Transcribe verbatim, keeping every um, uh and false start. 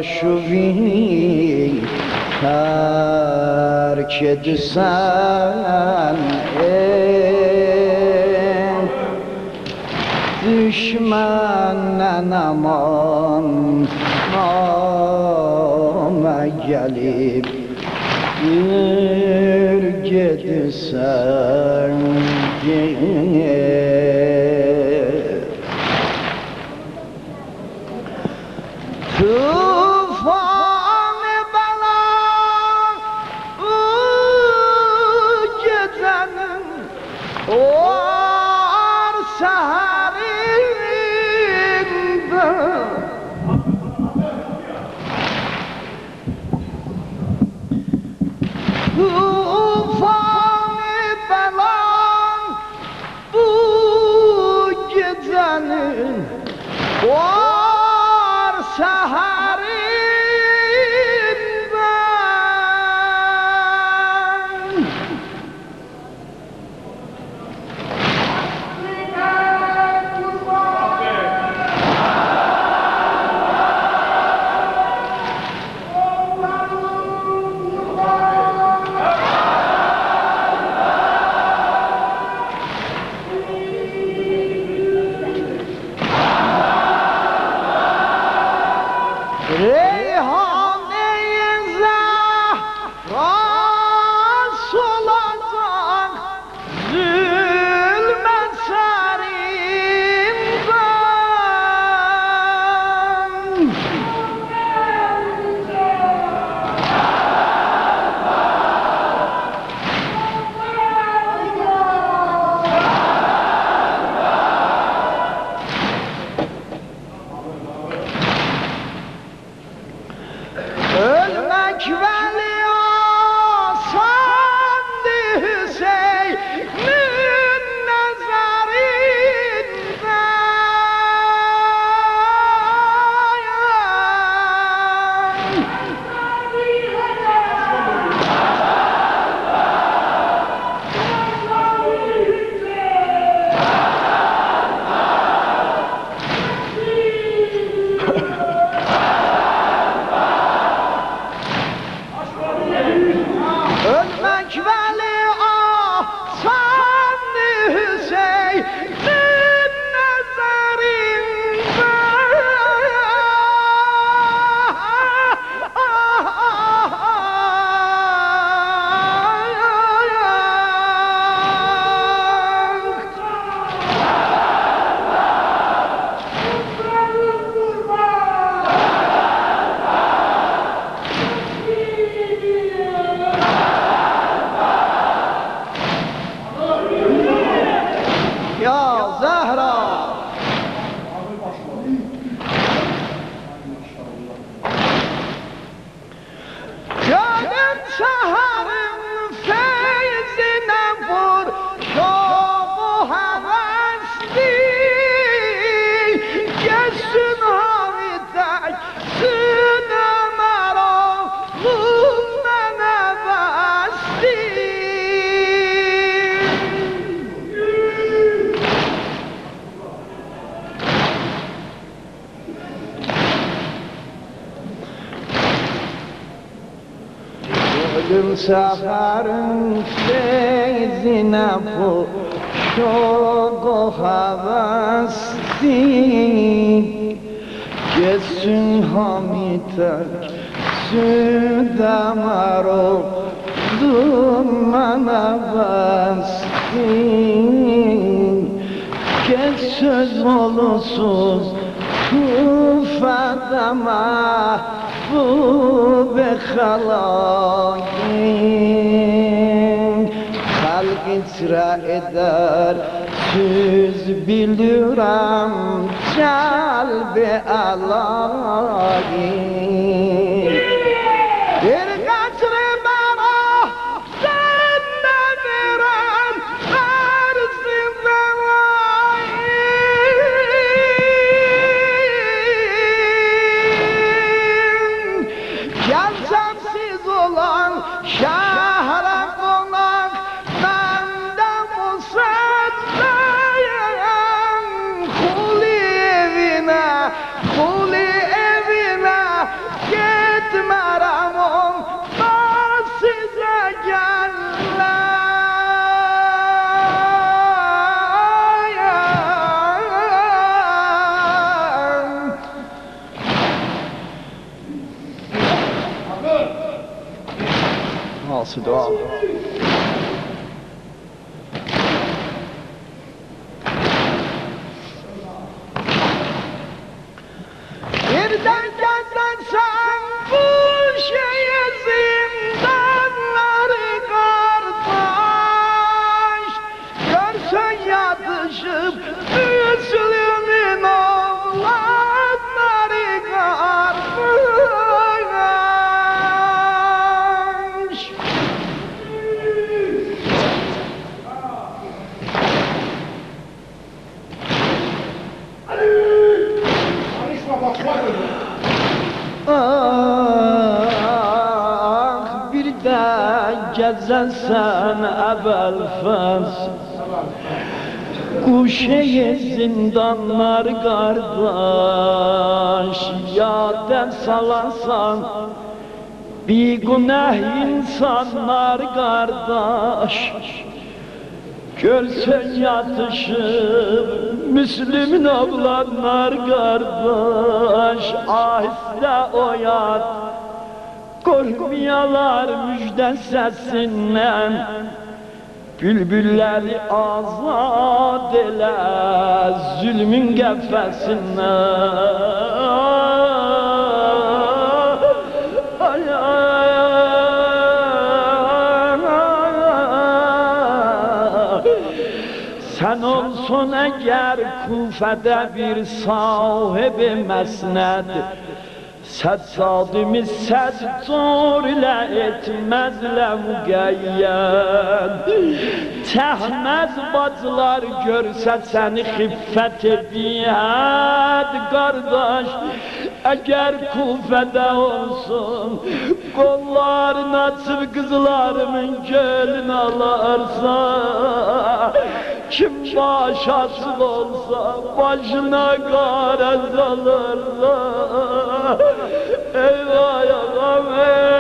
شوی ترک دسن دشمن ننمان نام gelip bir gidsen tufan bela bu gecenin var seherinde tufan bela bu gecenin var seherinde Reyhane-i Zahra solacak zulme serimden ölmek veli asandı Hüseyin'in nazarında ölmek veli asandı Hüseyin'in nazarında Ya Zahra gönül seherin feyzine vur şovu hevesli geçsin havitek sinem eroğlumdan hevesli Gönül seherin feyzine bu şoku hevesli geçsin hamitek südem eroğlumdan hevesli geç söz olusuz tufede mahbub halayim halk icra eder söz bilirim calbi alayim bir kaçırı bana sende verem arzi verayım Gelsensiz olan şehre konak bende musallayım Kuli evine, kuli evine Gecesen evvel fes Kuşeye zindanlar kardeş Yaden salarsan bir günah insanlar kardeş Görsün yatışıp Müslümin oğlanlar kardeş Ahiste o yat Korkmayalar müjde sesinden Bülbülleri azad ele Zulmün kefesinden Sen olsun eğer Kufede bir sahibi mesned Seccadimiz seccar ile etmezle mügeyyed Tehmez bacılar görse seni hiffet ediyed Kardeş eğer Kufede olsun Kollarını açıp kızlarımın gölünü alarsa Kim baş açık olsa başına garet alırlar Eyvah eyvah eyvah